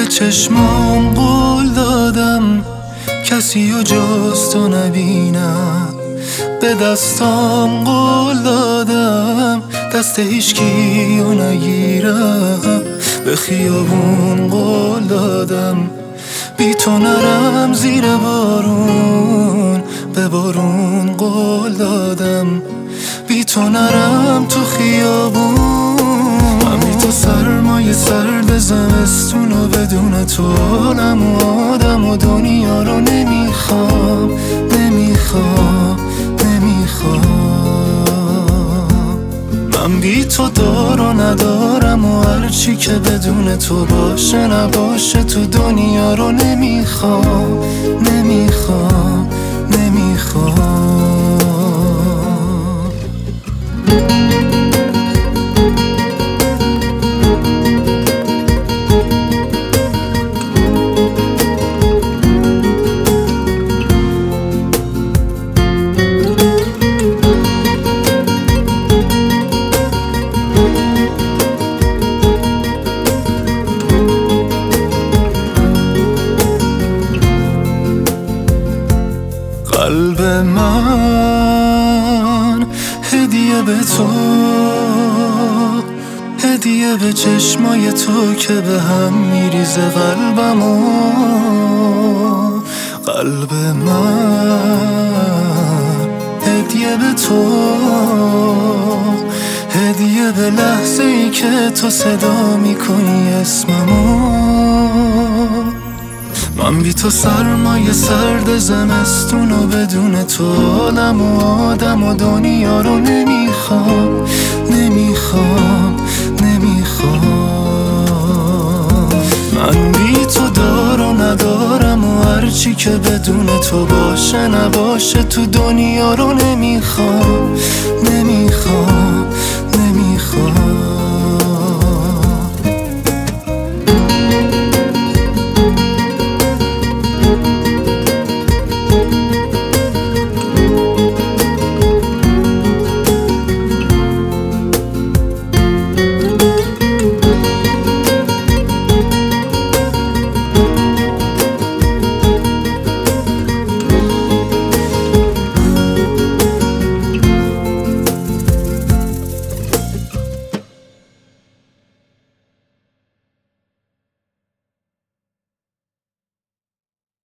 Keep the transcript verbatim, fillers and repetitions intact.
به چشمام قول دادم کسی و جز تو نبینم، به دستام قول دادم دست هیچکی رو نگیرم، به خیابون قول دادم بی تو نرم زیر بارون، به بارون قول دادم بی تو نرم تو خیابون. من بی تو سرمایه سرد زمستون و بدون تو عالم و آدم و دنیا رو نمیخوام نمیخوام نمیخوام. من بی تو دار و ندارم و هرچی که بدون تو باشه نباشه تو دنیا رو نمیخوام نمیخوام نمیخوام. قلب من هدیه به تو، هدیه به چشمای تو که به هم میریزه قلبمو. قلب من هدیه به تو، هدیه به لحظه ای که تو صدا میکنی اسممو. من بی تو سرمایه سرد زمستون و بدون تو عالم و آدم و دنیا رو نمیخوام نمیخوام نمیخوام. من بی تو دار و ندارم و هرچی که بدون تو باشه نباشه تو دنیا رو نمیخوام نمیخوام